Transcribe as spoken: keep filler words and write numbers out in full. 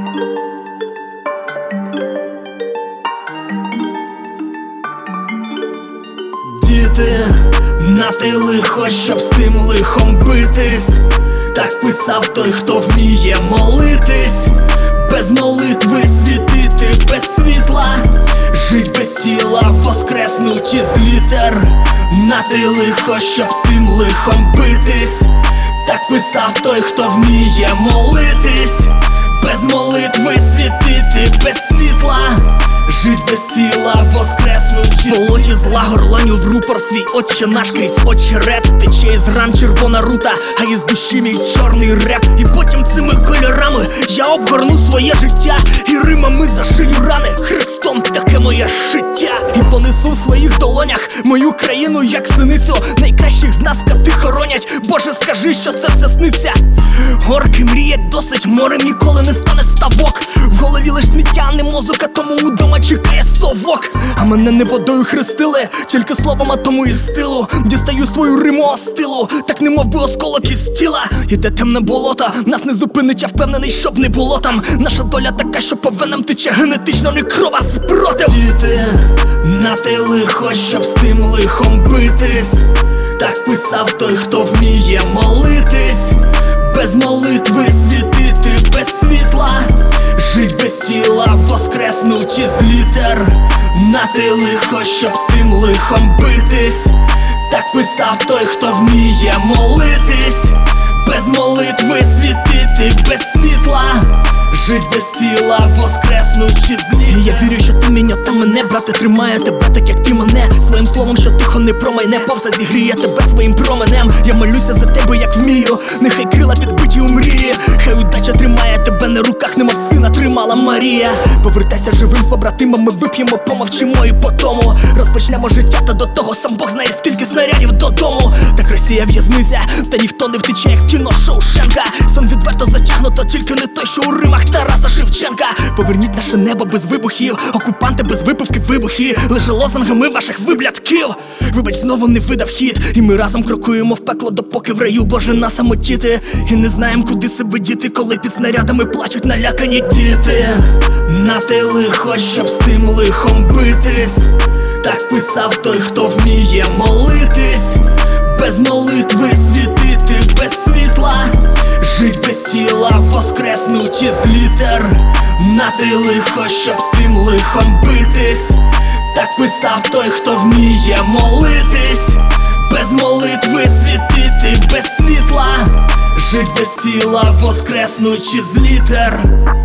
Діти, нате лихо, щоб з тим лихом битись. Так писав той, хто вміє молитись. Без молитви світити, без світла, жить без тіла, воскреснуть із літер. Нате лихо, щоб з тим лихом битись. Так писав той, хто вміє молитись. Без молитви світити, без світла, жить без тіла, воскреснуть. В болоті зла горланю в рупор свій отче наш крізь очерет. Тече із ран червона рута, а із душі мій чорний реп. І потім цими кольорами я обгорну своє життя, і римами зашию рани хрестом, таке моє життя. І понесу в своїх долонях мою країну, як синицю. Найкращих з нас кати хоронять, Боже, скажи, що це все сниться. Орки мріять досить, морем ніколи не стане ставок. В голові лиш сміття, не мозок, а тому удома чекає совок. А мене не водою хрестили, тільки словом, а тому і стилу. Дістаю свою риму остилу, так немов би осколок із тіла. Іде темне болото, нас не зупинить, я впевнений, щоб не було там. Наша доля така, що по венам тече генетично не крова спротив. Діти, нате лихо, щоб з тим лихом битись. Так писав той, хто вміє молитись. Без молитви світити, без світла, жить без тіла, воскреснуть із літер. Нате лихо, щоб з тим лихом битись. Так писав той, хто вміє молитись. Без молитви світити, без світла, жить без тіла, воскреснуть із літер. Я вірю, що ти міняти мене, брате, тримає тебе так, як ти мене. Своїм словом, що тихо не промайне, повза зігріє тебе своїм променем. Я молюся за тебе, як вмію, нехай крила підбиті у мрії. Хай удача тримає тебе на руках, немов сина тримала Марія. Повертайся живим з побратимами, вип'ємо, помовчимо і по тому розпочнемо життя, та до того сам Бог знає, скільки снарядів додому. Так Росія в'язниця, та ніхто не втече, як кіно Шоушенка. Сон відверто затягнуто, тільки не той, що у римах Тараса Шевченка. Поверніть наше небо без вибухів, окупанти без випивки, вибухи, лише лозунгами ваших виблядків. Вибач, знову не видав хід, і ми разом крокуємо в пекло, допоки в раю Боже нас самотіти. І не знаєм, куди себе діти, коли під снарядами плачуть налякані діти. Нате лихо, щоб з тим лихом битись. Так писав той, хто вміє молитись. Без молитви світити, без світла, жить без тіла, воскреснуть із літер. Нате лихо, щоб з тим лихом битись. Так писав той, хто вміє молитись. Без молитви світити, без світла, жить без тіла, воскреснуть із літер.